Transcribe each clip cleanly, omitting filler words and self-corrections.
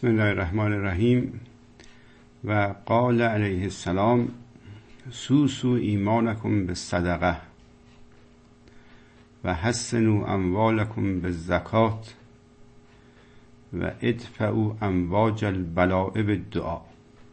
بسم الله الرحمن الرحیم. و قال علیه السلام سوسو ایمانکم بالصدقه و حسنوا اموالکم بالزکات و ادفعوا امواج البلاء بالدعا.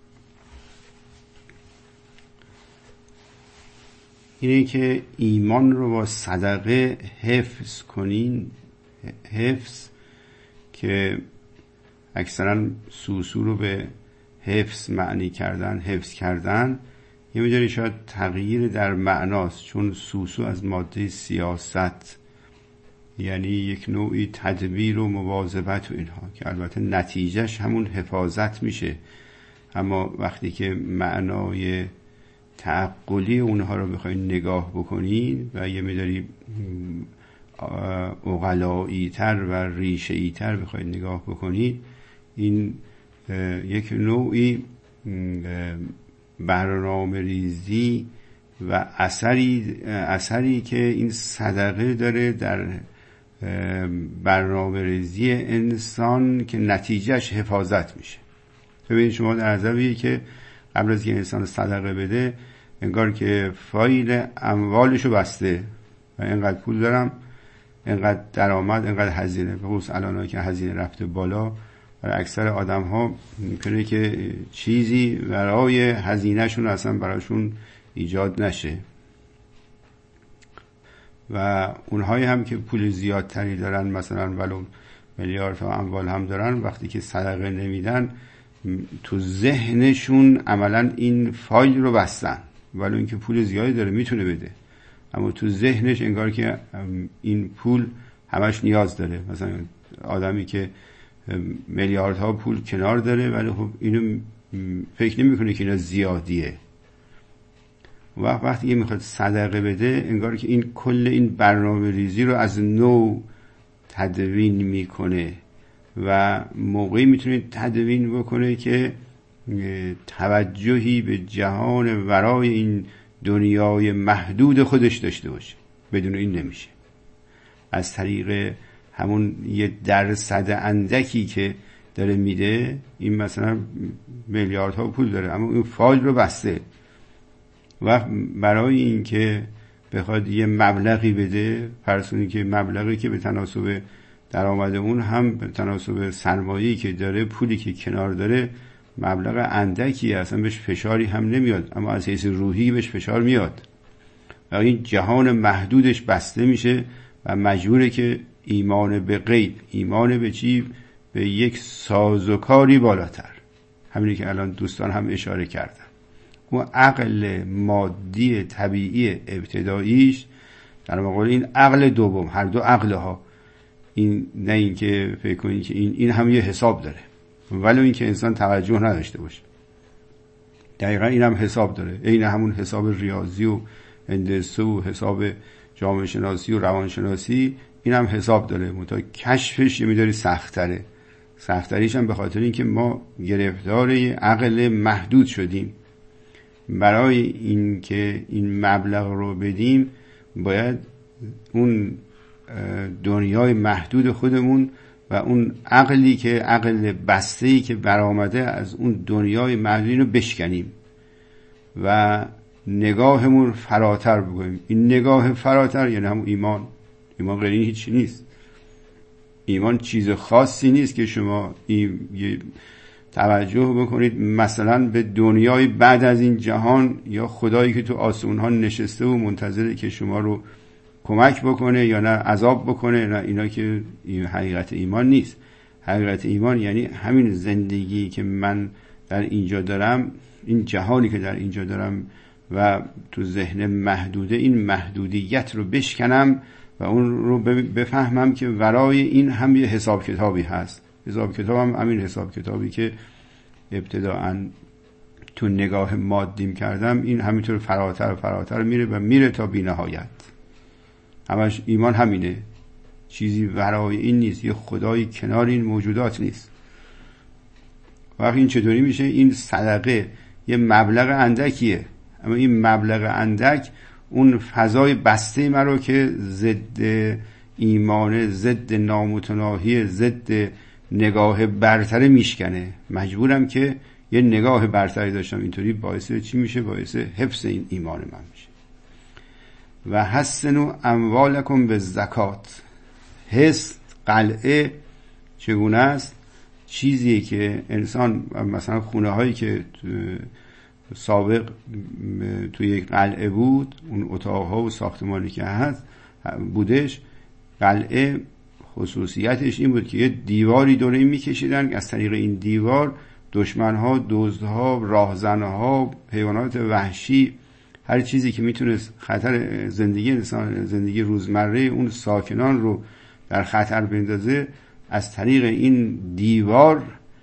اینه که ایمان رو با صدقه حفظ کنین. حفظ که اکثرا سوسو رو به حفظ معنی کردن، حفظ کردن، یه مقداری شاید تغییر در معناست، چون سوسو از ماده سیاست، یعنی یک نوعی تدبیر و مواظبت و اینها که البته نتیجهش همون حفاظت میشه، اما وقتی که معنای تعقلی اونها رو بخواید نگاه بکنید و یه مقداری عقلایی تر و ریشه‌ای تر بخواید نگاه بکنید، این یک نوعی برنامه ریزی و اثری که این صدقه داره در برنامه ریزی انسان که نتیجهش حفاظت میشه. ببینید شما در نظریه که قبل از که انسان صدقه بده انگار که فایل اموالشو بسته و اینقدر پول دارم، اینقدر درآمد، اینقدر هزینه. به خصوص الان که هزینه رفته بالا، برای اکثر آدم ها میکنه که چیزی برای هزینهشون اصلا براشون ایجاد نشه و اونهایی هم که پول زیادتری دارن، مثلا ولو میلیاردها اموال هم دارن، وقتی که صدقه نمیدن تو ذهنشون عملا این فایل رو بستن، ولو اینکه پول زیادی داره میتونه بده، اما تو ذهنش انگار که این پول همش نیاز داره. مثلا آدمی که میلیاردها پول کنار داره ولی خب اینو فکر نمیکنه که اینا زیادیه، وقتی میخواد صدقه بده انگار که این کل این برنامه ریزی رو از نو تدوین میکنه و موقعی میتونه تدوین بکنه که توجهی به جهان ورای این دنیای محدود خودش داشته باشه. بدون این نمیشه. از طریق همون یه درصد اندکی که داره میده، این مثلا میلیاردها پول داره اما این فایل رو بسته و برای این که بخواد یه مبلغی بده، فرض که مبلغی که به تناسب درآمد اون هم به تناسب سرمایه‌ای که داره، پولی که کنار داره، مبلغ اندکی، اصلا بهش فشاری هم نمیاد، اما از حیث روحی بهش فشار میاد و این جهان محدودش بسته میشه و مجبوره که ایمان به غیب، ایمان به چی؟ به یک سازوکاری بالاتر، همینی که الان دوستان هم اشاره کردن. اون عقل مادی طبیعی ابتداییش در مقابل این عقل دوم، هر دو عقل ها، این نه این که فکر کنید که این هم یه حساب داره، ولو این که انسان توجه نداشته باشه، دقیقا این هم حساب داره، این همون حساب ریاضی و هندسه و حساب جامعه شناسی و روانشناسی، این هم حساب داره، منتها کشفش یه می‌داری سخت‌تره. سخت‌تریش هم به خاطر این که ما گرفتار عقل محدود شدیم. برای این که این مبلغ رو بدیم باید اون دنیای محدود خودمون و اون عقلی که عقل بسته‌ای که برآمده از اون دنیای محدود رو بشکنیم و نگاهمون فراتر بکنیم. این نگاه فراتر یعنی همون ایمان. ایمان غیر این هیچی نیست. ایمان چیز خاصی نیست که شما توجه بکنید مثلا به دنیای بعد از این جهان یا خدایی که تو آسمون ها نشسته و منتظره که شما رو کمک بکنه یا نه عذاب بکنه، نه، اینا که حقیقت ایمان نیست. حقیقت ایمان یعنی همین زندگی که من در اینجا دارم، این جهانی که در اینجا دارم و تو ذهن محدوده، این محدودیت رو بشکنم و اون رو بفهمم که ورای این هم یه حساب کتابی هست. حساب کتاب هم همین حساب کتابی که ابتداعاً تو نگاه مادیم کردم، این همینطور فراتر فراتر میره و میره تا بی نهایت. همش ایمان همینه، چیزی ورای این نیست، یه خدایی کنار این موجودات نیست. وقتی این چطوری میشه؟ این صدقه یه مبلغ اندکیه، اما این مبلغ اندک اون فضای بسته من رو که ضد ایمانه، ضد نامتناهی، ضد نگاه برتر میشکنه. مجبورم که یه نگاه برتری داشتم. اینطوری باعث چی میشه؟ باعث حفظ این ایمان من میشه. و حسنوا اموالکم بالزکات. حس قلعه چگونه است؟ چیزیه که انسان مثلا خونه هایی که سابق توی یک قلعه بود، اون اتاقها و ساختمانی که هست بودش، قلعه خصوصیتش این بود که یه دیواری دوره این میکشیدن، از طریق این دیوار دشمنها، دزدها، راهزنها، حیوانات وحشی، هر چیزی که میتونست خطر زندگی انسان، زندگی روزمره اون ساکنان رو در خطر بندازه، از طریق این دیوار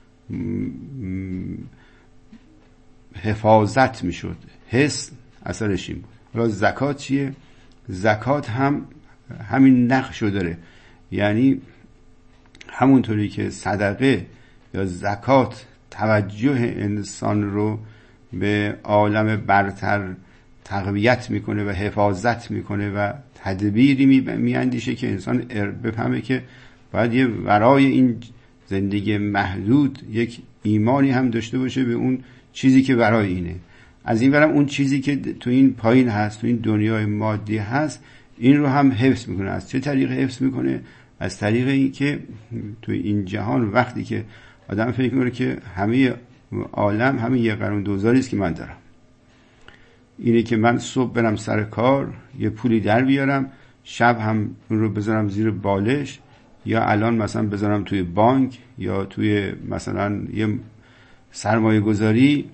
حفاظت میشد. حس اثرش این بود. حالا زکات چیه؟ زکات هم همین نقشو داره. یعنی همونطوری که صدقه یا زکات توجه انسان رو به عالم برتر تقویت میکنه و حفاظت میکنه و تدبیری میاندیشه که انسان بفهمه که باید یه ورای این زندگی محدود یک ایمانی هم داشته باشه به اون چیزی که ورای اینه. از این ورم اون چیزی که تو این پایین هست، تو این دنیای مادی هست، این رو هم حفظ میکنه. از چه طریق حفظ میکنه؟ از طریق این که تو این جهان وقتی که آدم فکر میکنه که همه عالم همه یه قرون دوزاری است که من دارم، اینه که من صبح برم سر کار یه پولی در بیارم، شب هم اون رو بذارم زیر بالش، یا الان مثلا بذارم توی بانک یا توی مثلا یه سرمایه گذاری.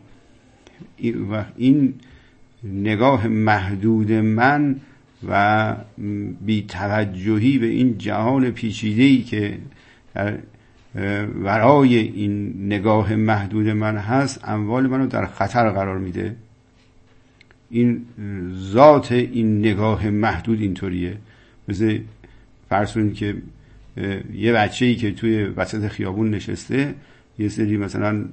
این نگاه محدود من و بی توجهی به این جهان پیچیده‌ای که در ورای این نگاه محدود من هست، اموال منو در خطر قرار میده. این ذات این نگاه محدود اینطوریه. مثل فرض کنید که یه بچه‌ای که توی وسط خیابون نشسته، یه سری مثلا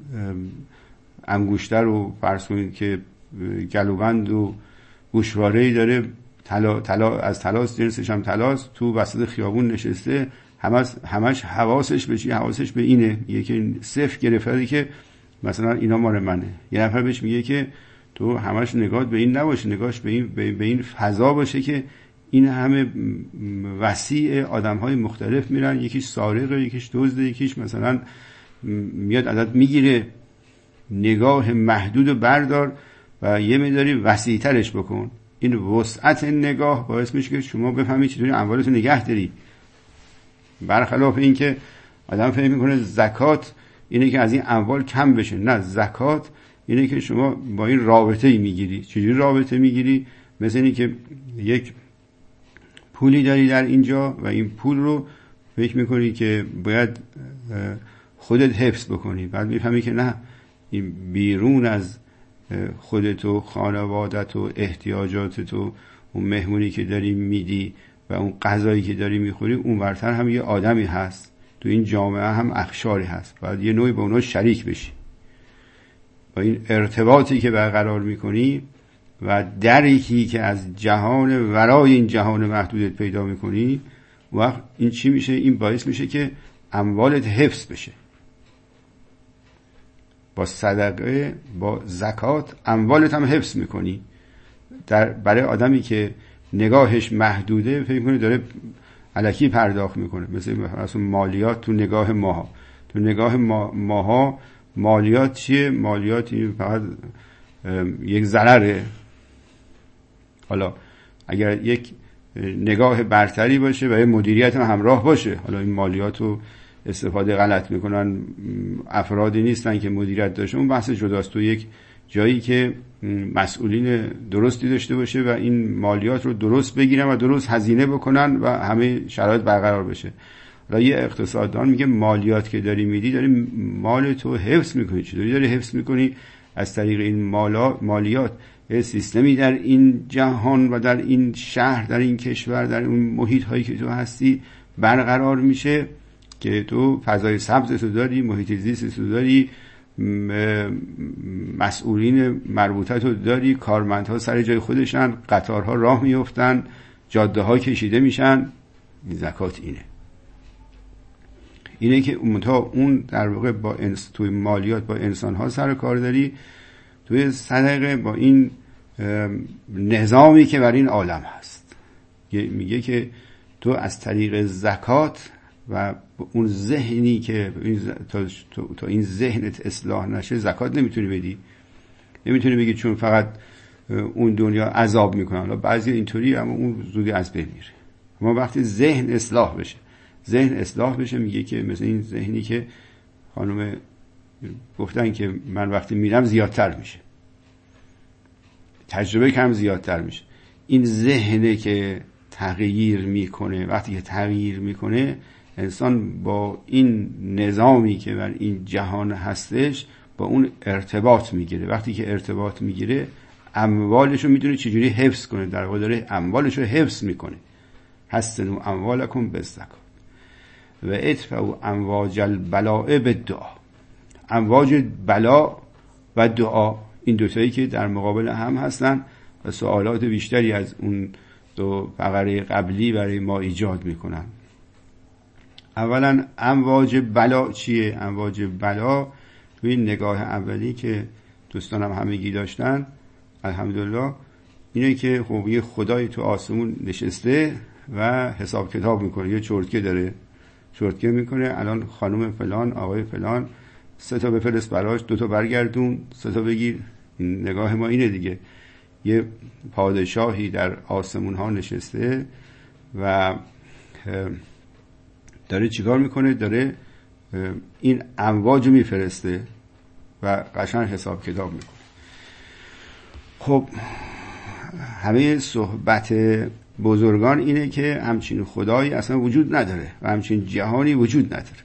انگشتر رو فرض کنید که گلوبند و گوشواره‌ای داره، از طلاست، جنسش هم طلاست، تو وسط خیابون نشسته، همش حواسش به چی؟ حواسش به اینه. یکی صفر گرفته که مثلا اینا مال منه. یه نفر بهش میگه که تو همش نگاهت به این نباشه، نگاهش به این فضا باشه که این همه وسیع آدم‌های مختلف میرن، یکیش سارقه، یکیش دزده، یکیش مثلا میاد عدد میگیره. نگاه محدود رو بردار و یه مقداری وسیع‌ترش بکن. این وسعت نگاه باعث میشه که شما بفهمید چطوری اموالتون نگه داری. برخلاف این که آدم فکر میکنه زکات اینه که از این اموال کم بشه. نه، زکات اینه که شما با این رابطه‌ای میگیری. چجوری رابطه میگیری؟ مثل اینی که یک پولی داری در اینجا و این پول رو فکر میکنی که باید خودت حفظ بکنی، بعد میفهمی که نه، این بیرون از خودت و خانوادت و احتیاجاتت و اون مهمونی که داری میدی و اون غذایی که داری میخوری، اون ورتر هم یه آدمی هست، تو این جامعه هم اخشاری هست، باید یه نوعی با اونا شریک بشی. با این ارتباطی که برقرار میکنی و درکی که از جهان ورای این جهان محدودت پیدا میکنی، وقت این چی میشه؟ این باعث میشه که اموالت حفظ بشه. با صدقه، با زکات اموالت هم حفظ میکنی. برای آدمی که نگاهش محدوده فکر کنه داره الکی پرداخت میکنه. مثلا مالیات تو نگاه ماها، تو نگاه ماها مالیات چیه؟ مالیات این فقط یک ضرره. حالا اگر یک نگاه برتری باشه و یه مدیریت هم همراه باشه، حالا این مالیات رو استفاده غلط میکنن افرادی نیستن که مدیریت داشته، اون بحث جداست. تو یک جایی که مسئولین درستی داشته باشه و این مالیات رو درست بگیرن و درست هزینه بکنن و همه شرایط برقرار بشه. حالا یه اقتصاددان میگه مالیات که داری میدی، داری مال تو حفظ میکنی. چطوری داری حفظ میکنی؟ از طریق این مالیات یه سیستمی در این جهان و در این شهر، در این کشور، در اون محیط هایی که تو هستی برقرار میشه که تو فضای سبز تو داری، محیط زیست تو داری، مسئولین مربوطه تو داری، کارمندها سر جای خودشن، قطارها راه میفتن، جاده ها کشیده میشن. زکات اینه. اینه که اون در واقع با توی مالیات با انسان ها سر کار داری، توی صدقه با این نظامی که بر این عالم هست. میگه که تو از طریق زکات و اون ذهنی که تا این ذهنت اصلاح نشه زکات نمیتونی بدی. نمیتونی بگی چون فقط اون دنیا عذاب میکنه، حالا بعضی اینطوری، اما اون زودی از بین میره. اما وقتی ذهن اصلاح بشه میگه که مثل این ذهنی که خانم گفتن که من وقتی میرم زیادتر میشه، تجربه کم زیادتر میشه. این ذهنه که تغییر میکنه. وقتی که تغییر میکنه انسان با این نظامی که بر این جهان هستش با اون ارتباط میگیره. وقتی که ارتباط میگیره اموالشو میدونه چجوری حفظ کنه، در واقع داره اموالشو حفظ میکنه. حسنوا اموالکم بالزکات و ادفعوا امواج البلاء بالدعا. امواج بلا و دعا، این دوتایی که در مقابل هم هستن و سوالات بیشتری از اون دو فقره قبلی برای ما ایجاد میکنن. اولا امواج بلا چیه؟ امواج بلا توی نگاه اولی که دوستانم همگی داشتن الحمدلله اینه که خب یه خدای تو آسمون نشسته و حساب کتاب میکنه. یه چرتکه داره، چرتکه میکنه الان خانم فلان آقای فلان 3 تا بفرست براش، 2 تا برگردون، 3 تا بگیر. نگاه ما اینه دیگه. یه پادشاهی در آسمون ها نشسته و داره چیکار میکنه؟ داره این امواج میفرسته و قشنگ حساب کتاب میکنه. خب همه صحبت بزرگان اینه که همچین خدایی اصلا وجود نداره و همچین جهانی وجود نداره.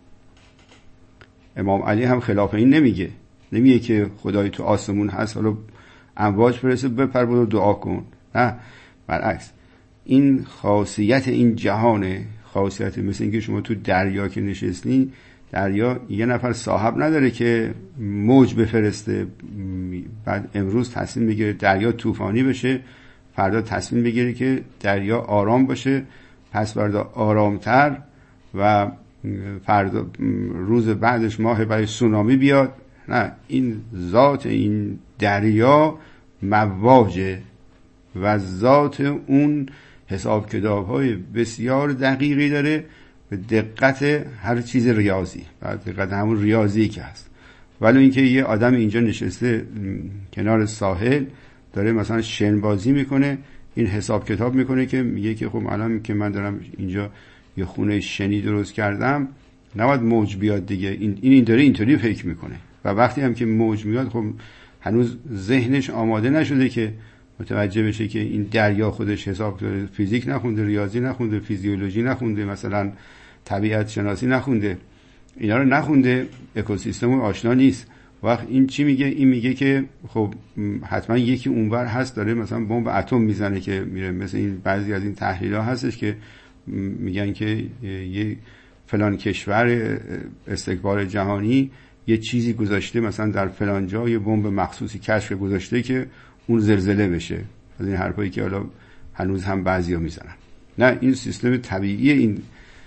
امام علی هم خلاف این نمیگه که خدای تو آسمون هست حالا امواج فرسته بپر برو دعا کن. نه، برعکس. این خاصیت این جهانه. خاصیت مثل اینکه شما تو دریا که نشستین، دریا یه نفر صاحب نداره که موج بفرسته، بعد امروز تصمیم بگیره دریا طوفانی بشه، فردا تصمیم بگیره که دریا آرام باشه، پس فردا آرامتر و فردا روز بعدش ماه برای سونامی بیاد. نه، این ذات این دریا مواجه و ذات اون حساب کتاب های بسیار دقیقی داره به دقت هر چیز ریاضی و دقت همون ریاضی که هست. ولی اینکه یه آدم اینجا نشسته کنار ساحل داره مثلا شن بازی میکنه، این حساب کتاب میکنه که میگه که خب الان که من دارم اینجا یه خونه شنی درست کردم نباید موج بیاد دیگه. این داره اینطوری فکر میکنه و وقتی هم که موج میاد خب هنوز ذهنش آماده نشده که متوجه بشه که این دریا خودش حساب داره، فیزیک نخونده، ریاضی نخونده، فیزیولوژی نخونده، مثلا طبیعت شناسی نخونده، اینا رو نخونده، اکوسیستم آشنا نیست. وقت این چی میگه؟ این میگه که خب حتما یکی اونور هست داره مثلا بمب اتم میزنه که میره. مثل این بعضی از این تحلیل‌ها هستش که میگن که یه فلان کشور استکبار جهانی یه چیزی گذاشته مثلا در فلان جا یه بمب مخصوصی کشف گذاشته که اون زلزله بشه. از این حرفایی که حالا هنوز هم بعضیا میزنن. نه، این سیستم طبیعی این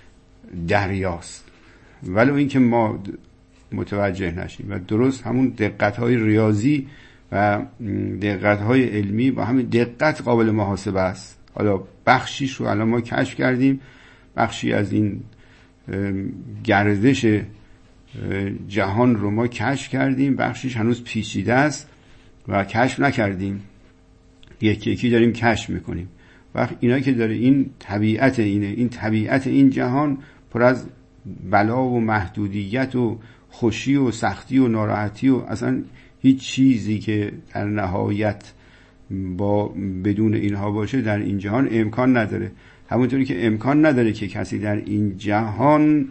دریاست، ولی این که ما متوجه نشیم و درست همون دقت‌های ریاضی و دقت‌های علمی با همین دقت قابل محاسبه است. حالا بخشیش رو الان ما کشف کردیم، بخشی از این گردش جهان رو ما کشف کردیم، بخشیش هنوز پیچیده است و کشف نکردیم، یکی یکی داریم کشف میکنیم. وقت اینا که داره این طبیعت اینه، این طبیعت این جهان پر از بلا و محدودیت و خوشی و سختی و ناراحتی و اصلا هیچ چیزی که در نهایت بدون اینها باشه در این جهان امکان نداره. همونطوری که امکان نداره که کسی در این جهان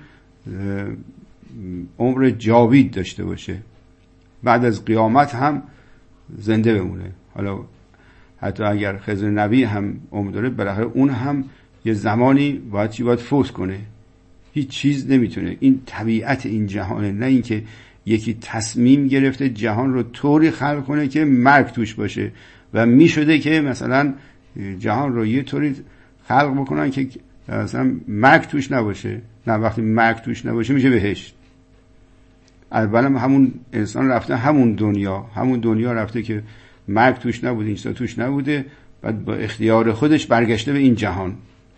عمر جاوید داشته باشه، بعد از قیامت هم زنده بمونه. حالا حتی اگر خضر نبی هم عمر داره، بالاخره اون هم یه زمانی باید فوت کنه. هیچ چیز نمیتونه. این طبیعت این جهانه، نه اینکه یکی تصمیم گرفته جهان رو طوری خلق کنه که مرگ توش باشه و میشده که مثلا جهان رو یه طوری خلق بکنن که اصلا مرگ توش نباشه. نه، وقتی مرگ توش نباشه میشه بهشت. اولا همون انسان رفته همون دنیا رفته که مرگ توش نبوده، این توش نبوده، بعد با اختیار خودش برگشته به این جهان.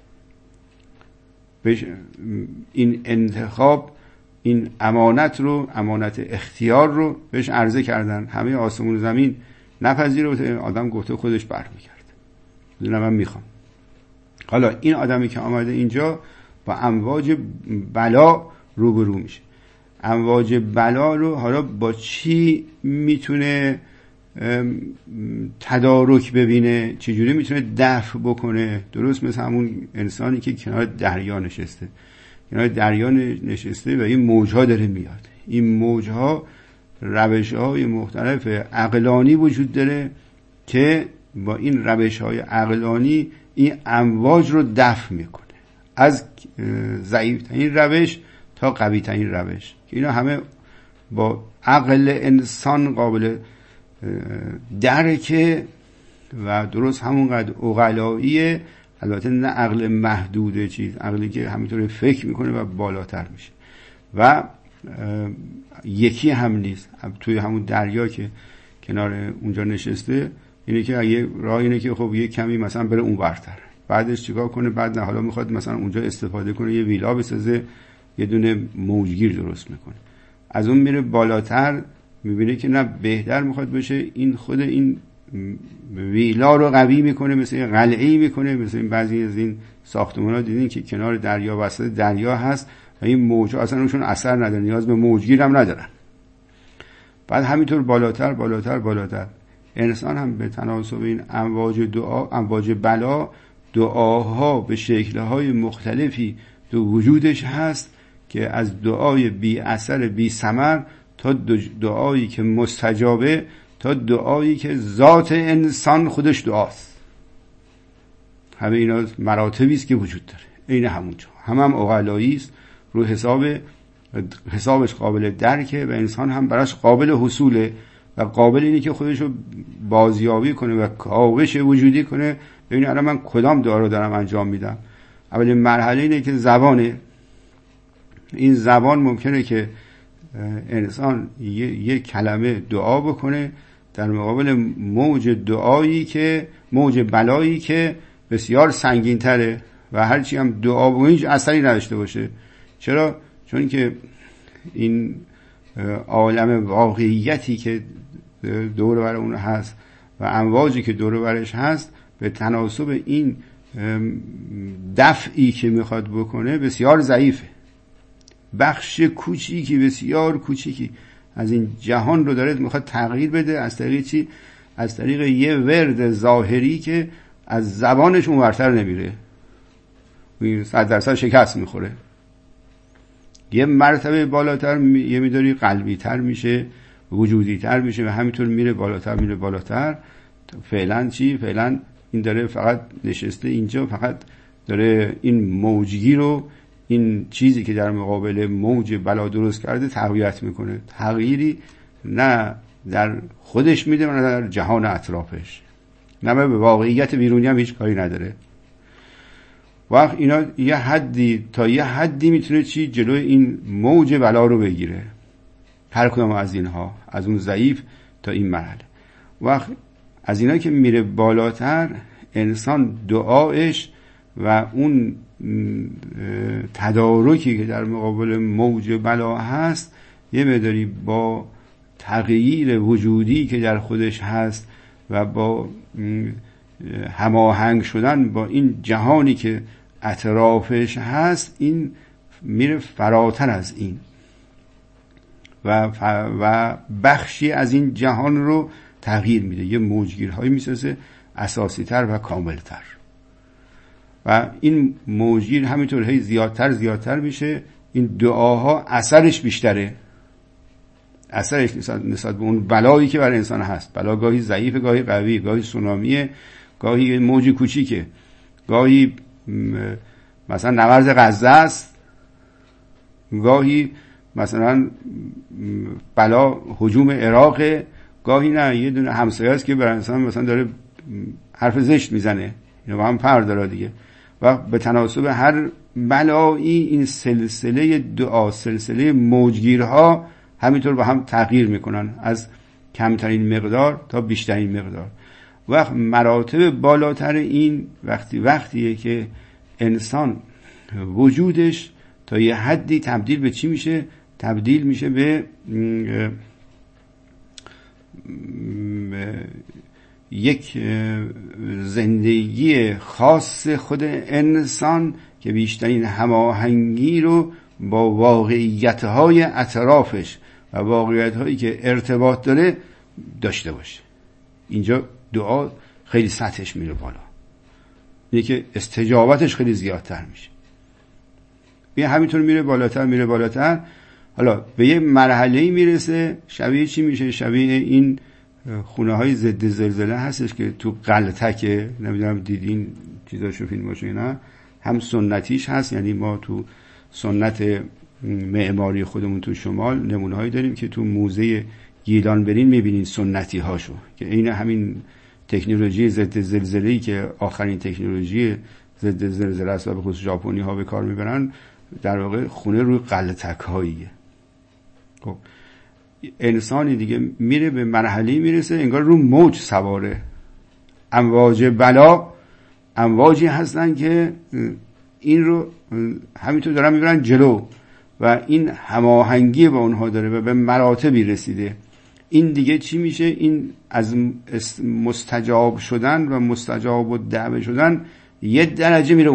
این انتخاب، این امانت اختیار رو بهش عرضه کردن. همه آسمون و زمین نپذیرفته، آدم گفته خودش برمیگرده، میدونم من میخوام. حالا این آدمی که آمده اینجا با امواج بلا روبرو میشه. امواج بلا رو حالا با چی میتونه تدارک ببینه، چجوری میتونه دفع بکنه؟ درست مثل همون انسانی که کنار دریا نشسته و این موجها داره میاد. این موجها روش‌های مختلف عقلانی وجود داره که با این روش‌های عقلانی این امواج رو دفع میکنه، از ضعیف‌ترین روش تا قوی‌ترین روش، که اینا همه با عقل انسان قابل درکه و درست همونقدر عقلاییه. البته نه عقل محدود عقلی که همینطور فکر میکنه و بالاتر میشه و یکی هم نیست. توی همون دریا که کنار اونجا نشسته، اینه که یه راه اینه که خب یه کمی مثلا بره اون ورتر، بعدش چیکار کنه؟ بعد نه، حالا میخواد مثلا اونجا استفاده کنه، یه ویلا بسازه، یه دونه موجگیر درست میکنه. از اون میره بالاتر، میبینه که نه، بهتر میخواد بشه، این خود این ویلا رو قوی میکنه، مثل قلعه‌ای میکنه، مثل این بعضی از این ساختمان‌ها دیدین که کنار دریا، وسط دریا هست و این موج‌ها اصلا روشون اثر نداره، نیاز به موجگیر هم ندارن. بعد همینطور بالاتر انسان هم به تناسب این امواج بلا، دعاها به شکل‌های مختلفی تو وجودش هست که از دعای بی اثر بی ثمر تا دعایی که مستجابه، تا دعایی که ذات انسان خودش دعاست. همه اینا مراتبی است که وجود داره. این همونجا هم عقلایی است، رو حسابش قابل درکه و انسان هم براش قابل حصوله و قابل اینه که خودش رو بازیابی کنه و کاوش وجودی کنه. ببین الان من کدام دعا رو دارم انجام میدم. اولین مرحله اینه که زبانه. این زبان ممکنه که انسان یک کلمه دعا بکنه در مقابل موج بلایی که بسیار سنگین تره و هرچی هم دعا بکنه هیچ اثری نداشته باشه. چرا؟ چون که این عالم واقعیتی که دور بر اون هست و امواجی که دور برش هست به تناسب این دفعی که میخواد بکنه بسیار ضعیفه. بخش کوچیکی، بسیار کوچیکی از این جهان رو داره میخواد تغییر بده. از طریق چی؟ از طریق یه ورد ظاهری که از زبانش اونورتر نمیره، 100% شکست میخوره. یه مرتبه بالاتر یه میداری قلبی تر میشه، وجودی تر میشه و همینطور میره بالاتر. فعلا چی؟ فعلا این داره فقط نشسته اینجا، فقط داره این موجگی رو، این چیزی که در مقابل موج بلا درست کرده تقویت میکنه. تغییری نه در خودش میده نه در جهان اطرافش، نه به واقعیت بیرونی هم هیچ کاری نداره. وقت اینا تا یه حدی میتونه چی؟ جلوی این موج بلا رو بگیره. هر کدوم از اینها، از اون ضعیف تا این مرحله. وقت از اینا که میره بالاتر، انسان دعایش و اون تدارکی که در مقابل موج بلا هست یه مقداری با تغییر وجودی که در خودش هست و با هماهنگ شدن با این جهانی که اطرافش هست، این میره فراتر از این و بخشی از این جهان رو تغییر میده. یه موجگیرهایی میسازه اساسی تر و کامل تر و این موجگیر همینطور هی زیادتر میشه. این دعاها اثرش بیشتره، اثرش نسبت به اون بلایی که بر انسان هست. بلا گاهی ضعیفه، گاهی قوی، گاهی سونامیه، گاهی موج کوچیکه، گاهی مثلا نبرد غزه است، گاهی مثلا بلا هجوم عراق، گاهی نه یه دونه همسایه است که بر انسان مثلا داره حرف زشت میزنه. اینا با هم فرق داره دیگه. و به تناسب هر بلایی این سلسله دعا، سلسله موجگیرها همینطور با هم تغییر میکنن از کمترین مقدار تا بیشترین مقدار. وقت مراتب بالاتر این وقتیه که انسان وجودش تا یه حدی تبدیل به چی میشه؟ تبدیل میشه به یک زندگی خاص خود انسان که بیشترین هماهنگی رو با واقعیت‌های اطرافش و واقعیت‌هایی که ارتباط داره داشته باشه. اینجا دعا خیلی سطحش میره بالا، اینه که استجابتش خیلی زیادتر میشه. بیا همینطور میره بالاتر. حالا به یه مرحله‌ای میرسه شبیه چی میشه؟ شبیه این خونه های ضد زلزله هستش که تو قلتکه، نمیدونم دیدین چیزاشو، فیلماشو اینا، هم سنتیش هست، یعنی ما تو سنت معماری خودمون تو شمال نمونه‌هایی داریم که تو موزه گیلان برین میبینین سنتی هاشو که این همین تکنولوژی ضد زلزله‌ای که آخرین تکنولوژی ضد زلزله است و به خصوص ژاپنی ها به کار میبرن، در واقع خونه روی قلتک هاییه. خب انسانی دیگه میره به مرحله‌ای میرسه انگار رو موج سواره. امواج بلا امواجی هستن که این رو همینطور دارن میبرن جلو و این هماهنگی با اونها داره و به مراتبی رسیده. این دیگه چی میشه؟ این از مستجاب شدن و مستجاب و دعوه شدن یه درجه میره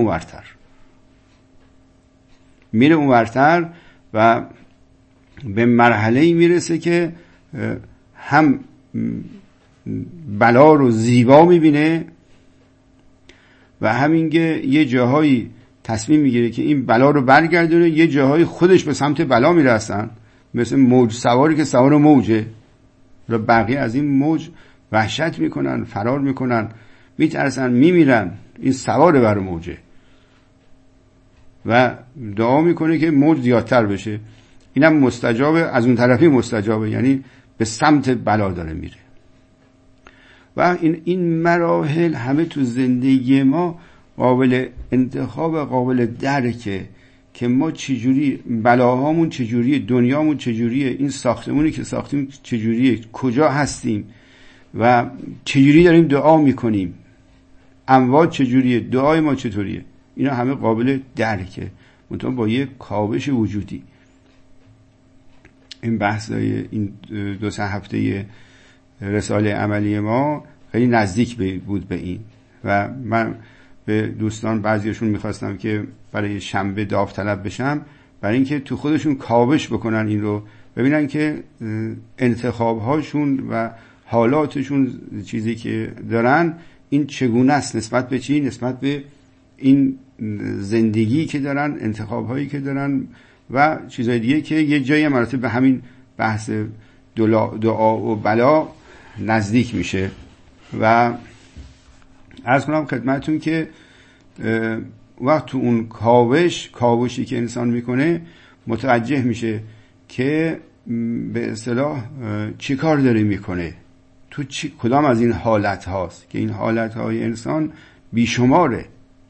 اونورتر و به مرحله‌ای میرسه که هم بلا رو زیبا میبینه و همین که یه جاهایی تصمیم میگیره که این بلا رو برگردونه، یه جاهایی خودش به سمت بلا میرسن، مثل موج سواری که سوار موجه و بقیه از این موج وحشت میکنن، فرار میکنن، میترسن، میمیرن، این سوار بر موجه و دعا میکنه که موج زیادتر بشه. اینم مستجابه، از اون طرفی مستجابه، یعنی به سمت بلا داره میره. و این مراحل همه تو زندگی ما قابل انتخاب، قابل درکه که ما چجوری بلاهامون چجوریه، دنیامون چجوریه، این ساختمونی که ساختیم چجوریه، کجا هستیم و چجوری داریم دعا میکنیم، امواج چجوریه، دعای ما چطوریه. اینا همه قابل درکه، منتها با یه کاوش وجودی. این بحثای این 2-3 هفته رساله عملی ما خیلی نزدیک بود به این و من به دوستان بعضیشون میخواستم که برای شنبه داوطلب بشم، برای اینکه تو خودشون کاوش بکنن، این رو ببینن که انتخابهاشون و حالاتشون چیزی که دارن این چگونه است نسبت به چی، نسبت به این زندگی که دارن، انتخابهایی که دارن و چیزای دیگه که یه جایی مراتب به همین بحث دعا و بلا نزدیک میشه. و عرض کنم خدمتون که وقت تو اون کاوشی که انسان میکنه متوجه میشه که به اصطلاح چی کار داره میکنه، تو کدام از این حالت هاست که این حالت های انسان بیشماره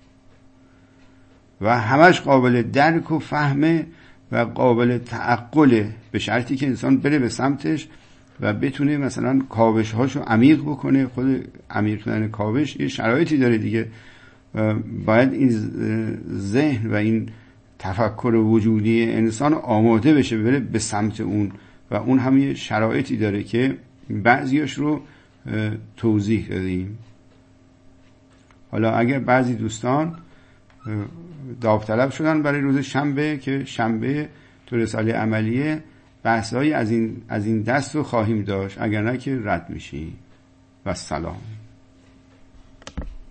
و همش قابل درک و فهمه و قابل تعقله، به شرطی که انسان بره به سمتش و بتونه مثلا کاوش هاشو عمیق بکنه. خود عمیق کردن کاوش یه شرایطی داره دیگه، باید این ذهن و این تفکر وجودی انسان آماده بشه بره به سمت اون و اون هم یه شرایطی داره که بعضیاش رو توضیح دادیم. حالا اگر بعضی دوستان داوطلب شدن برای روز شنبه که شنبه تو رساله عملیه بحثایی از این دست رو خواهیم داشت، اگر نه که رد میشی. و سلام.